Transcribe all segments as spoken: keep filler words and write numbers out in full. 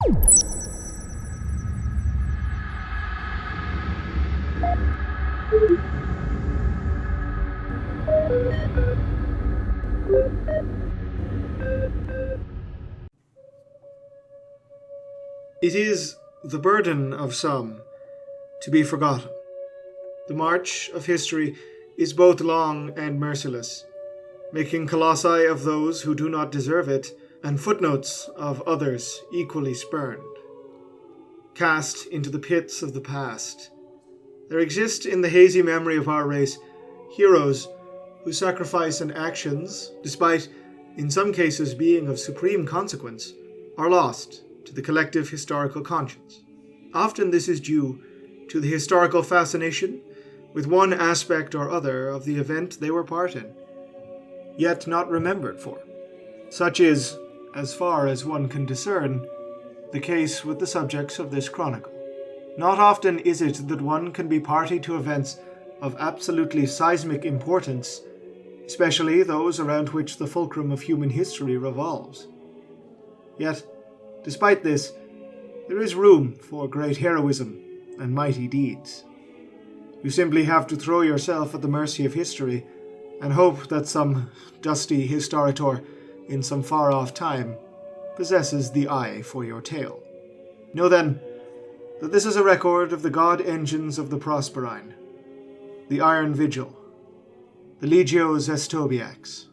It is the burden of some to be forgotten. The march of history is both long and merciless, making colossi of those who do not deserve it, and footnotes of others equally spurned. Cast into the pits of the past, there exist in the hazy memory of our race heroes whose sacrifice and actions, despite in some cases being of supreme consequence, are lost to the collective historical conscience. Often this is due to the historical fascination with one aspect or other of the event they were part in, yet not remembered for. Such is, as far as one can discern, the case with the subjects of this chronicle. Not often is it that one can be party to events of absolutely seismic importance, especially those around which the fulcrum of human history revolves. Yet, despite this, there is room for great heroism and mighty deeds. You simply have to throw yourself at the mercy of history and hope that some dusty historiator in some far-off time possesses the eye for your tale. Know then that this is a record of the god engines of the Proserpine, the Iron Vigil, the Legio Zestobiax.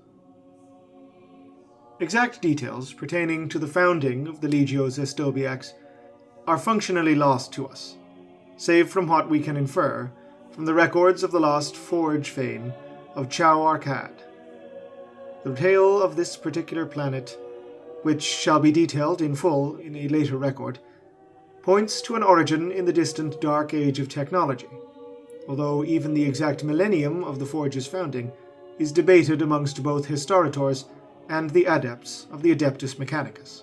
Exact details pertaining to the founding of the Legio Zestobiax are functionally lost to us, save from what we can infer from the records of the lost forge fane of Chau Arcad. The tale of this particular planet, which shall be detailed in full in a later record, points to an origin in the distant Dark Age of technology, although even the exact millennium of the forge's founding is debated amongst both historiators and the adepts of the Adeptus Mechanicus.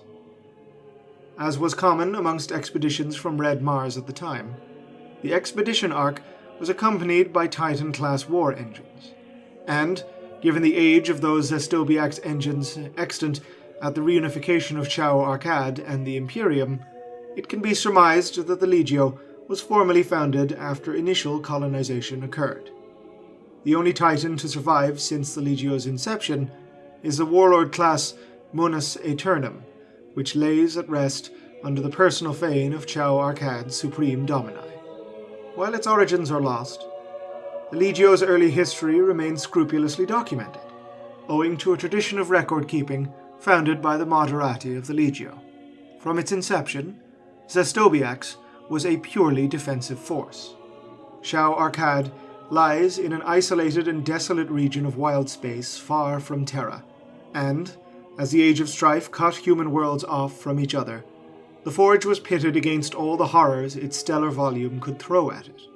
As was common amongst expeditions from Red Mars at the time, the expedition ark was accompanied by Titan-class war engines, and, given the age of those Zestobiax engines extant at the reunification of Chau Arcad and the Imperium, it can be surmised that the Legio was formally founded after initial colonization occurred. The only Titan to survive since the Legio's inception is the warlord-class Munus Aeternum, which lays at rest under the personal fane of Chau Arcad's supreme domini. While its origins are lost, the Legio's early history remains scrupulously documented, owing to a tradition of record-keeping founded by the Moderati of the Legio. From its inception, Zestobiax was a purely defensive force. Chau Arcad lies in an isolated and desolate region of wild space far from Terra, and, as the Age of Strife cut human worlds off from each other, the Forge was pitted against all the horrors its stellar volume could throw at it.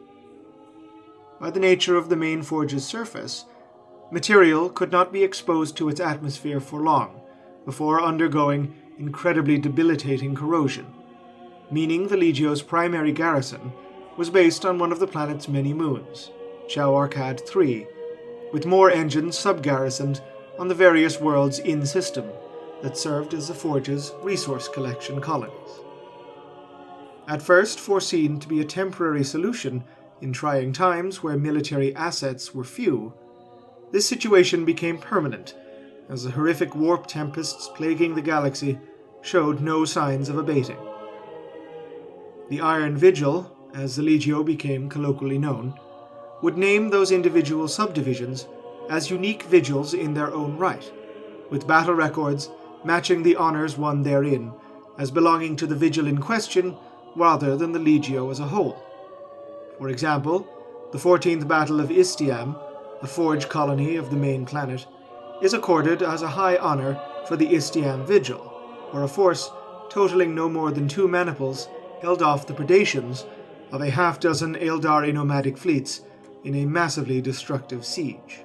By the nature of the main Forge's surface, material could not be exposed to its atmosphere for long before undergoing incredibly debilitating corrosion, meaning the Legio's primary garrison was based on one of the planet's many moons, Chau Arcad three, with more engines sub-garrisoned on the various worlds in-system that served as the Forge's resource collection colonies. At first foreseen to be a temporary solution in trying times where military assets were few, this situation became permanent as the horrific warp tempests plaguing the galaxy showed no signs of abating. The Iron Vigil, as the Legio became colloquially known, would name those individual subdivisions as unique vigils in their own right, with battle records matching the honors won therein as belonging to the vigil in question rather than the Legio as a whole. For example, the fourteenth Battle of Istiam, a forge colony of the main planet, is accorded as a high honor for the Istiam Vigil, where a force totaling no more than two maniples held off the predations of a half-dozen Eldari nomadic fleets in a massively destructive siege.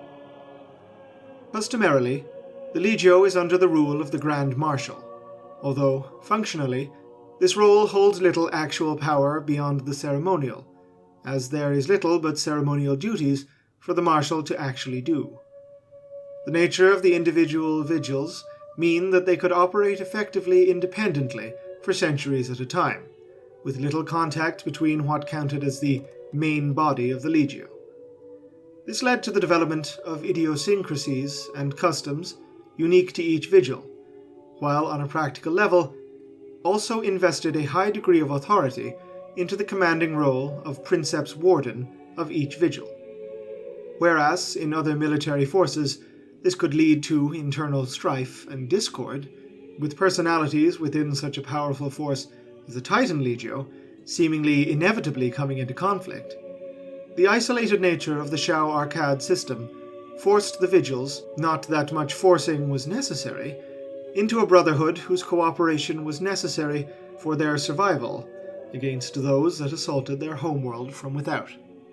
Customarily, the Legio is under the rule of the Grand Marshal, although, functionally, this role holds little actual power beyond the ceremonial, as there is little but ceremonial duties for the Marshal to actually do. The nature of the individual vigils mean that they could operate effectively independently for centuries at a time, with little contact between what counted as the main body of the Legio. This led to the development of idiosyncrasies and customs unique to each vigil, while on a practical level also invested a high degree of authority into the commanding role of Princeps Warden of each vigil. Whereas in other military forces this could lead to internal strife and discord, with personalities within such a powerful force as the Titan Legio seemingly inevitably coming into conflict, the isolated nature of the Shao Arcade system forced the vigils, not that much forcing was necessary, into a brotherhood whose cooperation was necessary for their survival against those that assaulted their homeworld from without.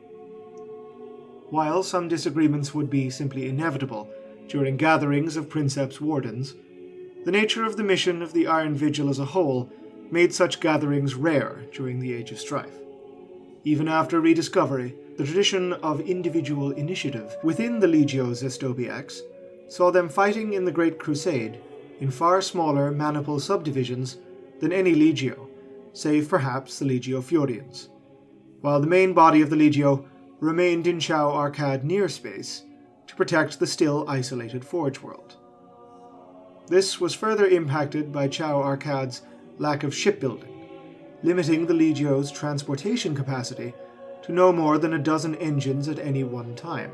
While some disagreements would be simply inevitable during gatherings of Princeps Wardens, the nature of the mission of the Iron Vigil as a whole made such gatherings rare during the Age of Strife. Even after rediscovery, the tradition of individual initiative within the Legio Zestobiax saw them fighting in the Great Crusade in far smaller maniple subdivisions than any Legio, save perhaps the Legio Fiorians, while the main body of the Legio remained in Shao Arcade near space to protect the still isolated Forge world. This was further impacted by Shao Arcade's lack of shipbuilding, limiting the Legio's transportation capacity to no more than a dozen engines at any one time.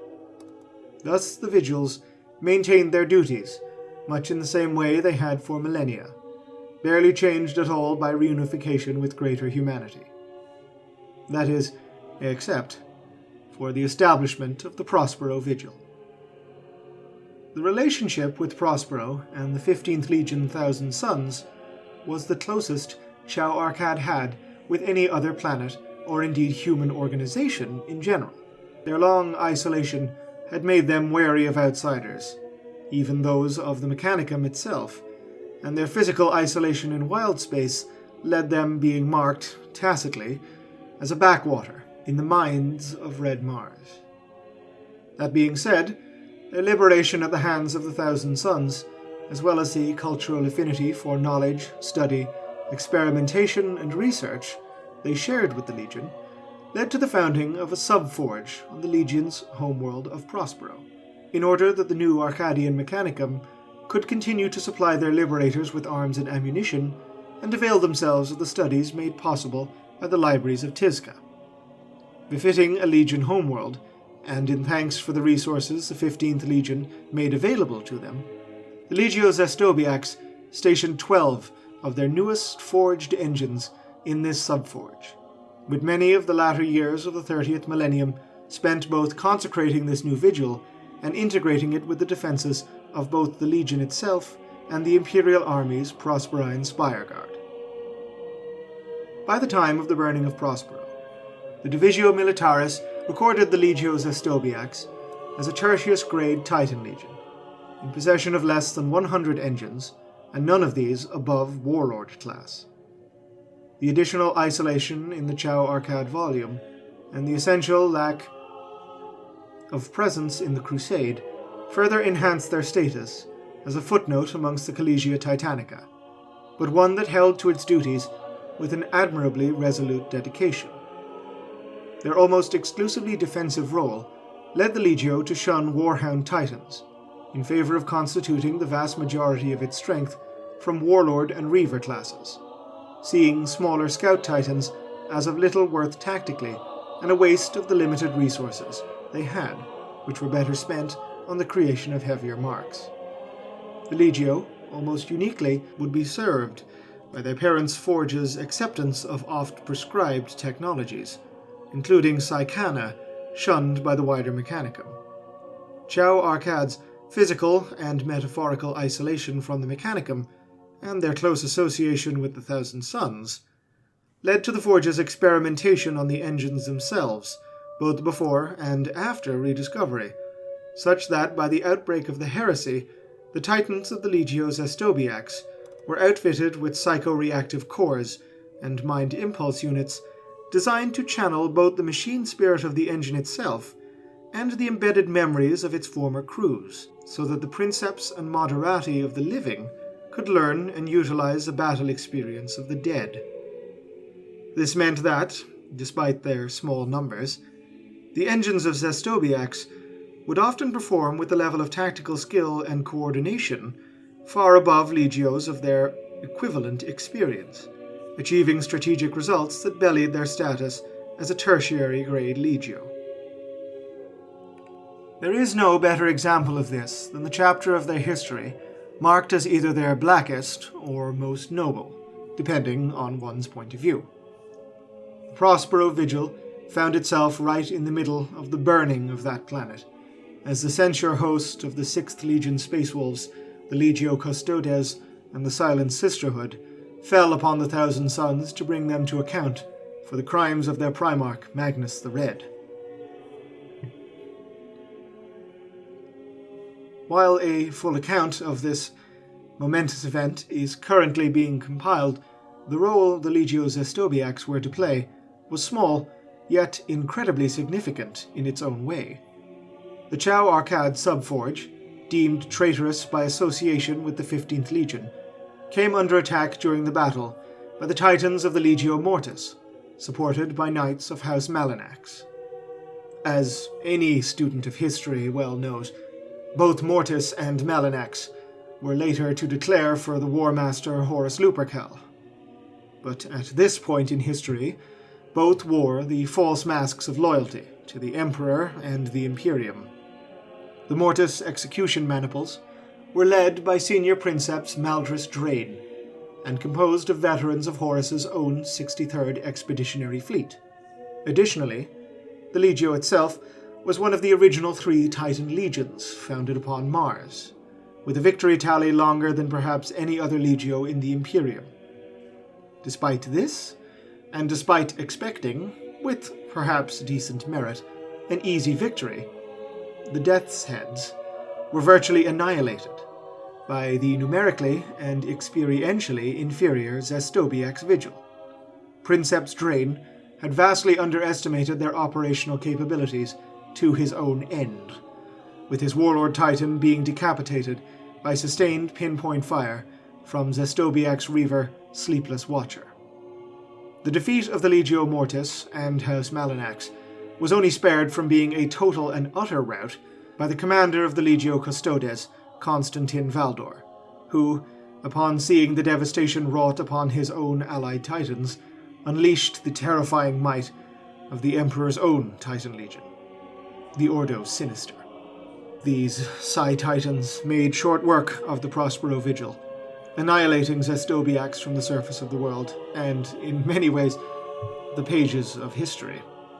Thus the Vigils maintained their duties, much in the same way they had for millennia, barely changed at all by reunification with greater humanity. That is, except for the establishment of the Prospero Vigil. The relationship with Prospero and the fifteenth Legion Thousand Sons was the closest Shao Arcade had with any other planet or indeed human organization in general. Their long isolation had made them wary of outsiders, even those of the Mechanicum itself, and their physical isolation in wild space led them being marked, tacitly, as a backwater in the minds of Red Mars. That being said, their liberation at the hands of the Thousand Sons, as well as the cultural affinity for knowledge, study, experimentation, and research they shared with the Legion, led to the founding of a sub-forge on the Legion's homeworld of Prospero, in order that the new Arcadian Mechanicum could continue to supply their liberators with arms and ammunition, and avail themselves of the studies made possible by the libraries of Tizca. Befitting a Legion homeworld, and in thanks for the resources the fifteenth Legion made available to them, the Legio Zestobiax stationed twelve of their newest forged engines in this subforge, with many of the latter years of the thirtieth millennium spent both consecrating this new vigil and integrating it with the defenses of both the Legion itself and the Imperial Army's Prosperine Spire Guard. By the time of the burning of Prospero, the Divisio Militaris recorded the Legio Zestobiax as a Tertius-grade Titan Legion, in possession of less than one hundred engines, and none of these above Warlord class. The additional isolation in the Shao Arcade volume, and the essential lack of presence in the Crusade, further enhanced their status as a footnote amongst the Collegia Titanica, but one that held to its duties with an admirably resolute dedication. Their almost exclusively defensive role led the Legio to shun Warhound Titans, in favor of constituting the vast majority of its strength from Warlord and Reaver classes, seeing smaller Scout Titans as of little worth tactically and a waste of the limited resources they had, which were better spent on the creation of heavier marks. The Legio, almost uniquely, would be served by their parents' forges' acceptance of oft-prescribed technologies, including Psychana, shunned by the wider Mechanicum. Shao Arcade's physical and metaphorical isolation from the Mechanicum, and their close association with the Thousand Sons, led to the Forge's experimentation on the engines themselves, both before and after rediscovery, such that by the outbreak of the heresy, the Titans of the Legio Zestobiax were outfitted with psychoreactive cores and mind impulse units designed to channel both the machine spirit of the engine itself and the embedded memories of its former crews, so that the princeps and moderati of the living could learn and utilize the battle experience of the dead. This meant that, despite their small numbers, the engines of Zestobiax would often perform with a level of tactical skill and coordination far above legios of their equivalent experience, achieving strategic results that belied their status as a tertiary-grade legio. There is no better example of this than the chapter of their history marked as either their blackest or most noble, depending on one's point of view. The Prospero Vigil found itself right in the middle of the burning of that planet, as the censure host of the sixth Legion Space Wolves, the Legio Custodes, and the Silent Sisterhood fell upon the Thousand Sons to bring them to account for the crimes of their Primarch, Magnus the Red. While a full account of this momentous event is currently being compiled, the role the Legio Zestobiax were to play was small, yet incredibly significant in its own way. The Chau Arcad Subforge, deemed traitorous by association with the fifteenth Legion, came under attack during the battle by the Titans of the Legio Mortis, supported by Knights of House Malanax. As any student of history well knows, both Mortis and Malanax were later to declare for the War Master Horus Lupercal. But at this point in history, both wore the false masks of loyalty to the Emperor and the Imperium. The Mortis execution maniples were led by Senior Princeps Maldris Drain, and composed of veterans of Horus's own sixty-third Expeditionary Fleet. Additionally, the Legio itself was one of the original three Titan legions founded upon Mars, with a victory tally longer than perhaps any other legio in the Imperium. Despite this, and despite expecting, with perhaps decent merit, an easy victory, the Death's Heads were virtually annihilated by the numerically and experientially inferior Zestobiax Vigil. Princeps Drain had vastly underestimated their operational capabilities to his own end, with his Warlord Titan being decapitated by sustained pinpoint fire from Zestobiax Reaver Sleepless Watcher. The defeat of the Legio Mortis and House Malanax was only spared from being a total and utter rout by the commander of the Legio Custodes, Constantin Valdor, who, upon seeing the devastation wrought upon his own allied Titans, unleashed the terrifying might of the Emperor's own Titan Legion, the Ordo Sinister. These Psi Titans made short work of the Prospero Vigil, annihilating Zestobiax from the surface of the world, and, in many ways, the pages of history.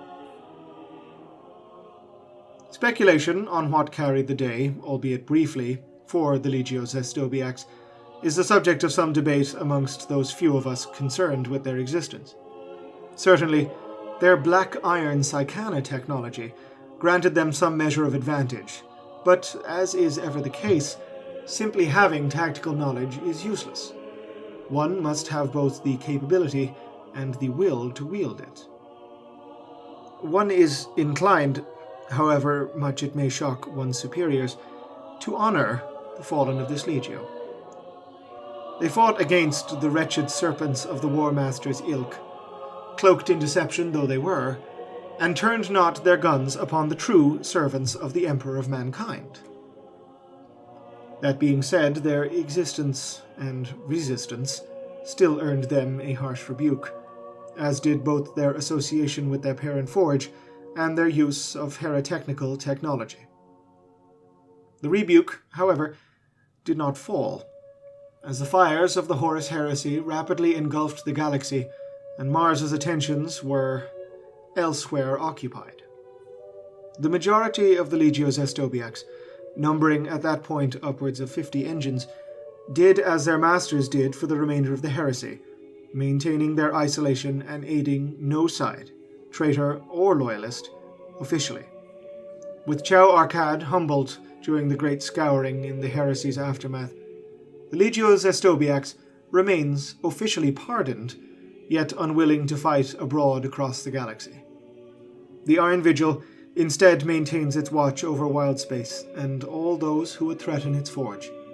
Speculation on what carried the day, albeit briefly, for the Legio Zestobiax is the subject of some debate amongst those few of us concerned with their existence. Certainly, their black iron Psychana technology granted them some measure of advantage, but, as is ever the case, simply having tactical knowledge is useless. One must have both the capability and the will to wield it. One is inclined, however much it may shock one's superiors, to honor the fallen of this Legio. They fought against the wretched serpents of the War Master's ilk, cloaked in deception though they were, and turned not their guns upon the true servants of the Emperor of Mankind. That being said, their existence and resistance still earned them a harsh rebuke, as did both their association with their parent forge and their use of heretechnical technology. The rebuke, however, did not fall, as the fires of the Horus heresy rapidly engulfed the galaxy, and Mars's attentions were elsewhere occupied. The majority of the Legio Zestobiax, numbering at that point upwards of fifty engines, did as their masters did for the remainder of the heresy, maintaining their isolation and aiding no side, traitor or loyalist, officially. With Chau Arcad humbled during the great scouring in the heresy's aftermath, the Legio Zestobiax remains officially pardoned, yet unwilling to fight abroad across the galaxy. The Iron Vigil instead maintains its watch over Wildspace and all those who would threaten its forge,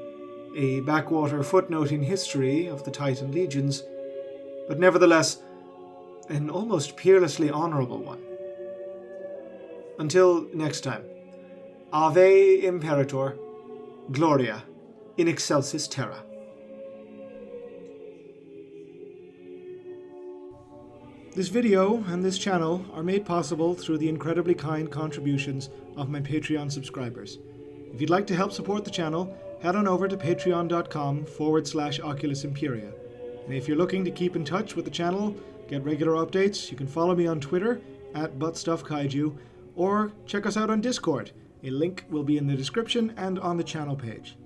a backwater footnote in history of the Titan legions, but nevertheless an almost peerlessly honorable one. Until next time, Ave Imperator, Gloria in excelsis terra. This video and this channel are made possible through the incredibly kind contributions of my Patreon subscribers. If you'd like to help support the channel, head on over to patreon.com forward slash Oculus Imperia. And if you're looking to keep in touch with the channel, get regular updates, you can follow me on Twitter at ButtstuffKaiju, or check us out on Discord. A link will be in the description and on the channel page.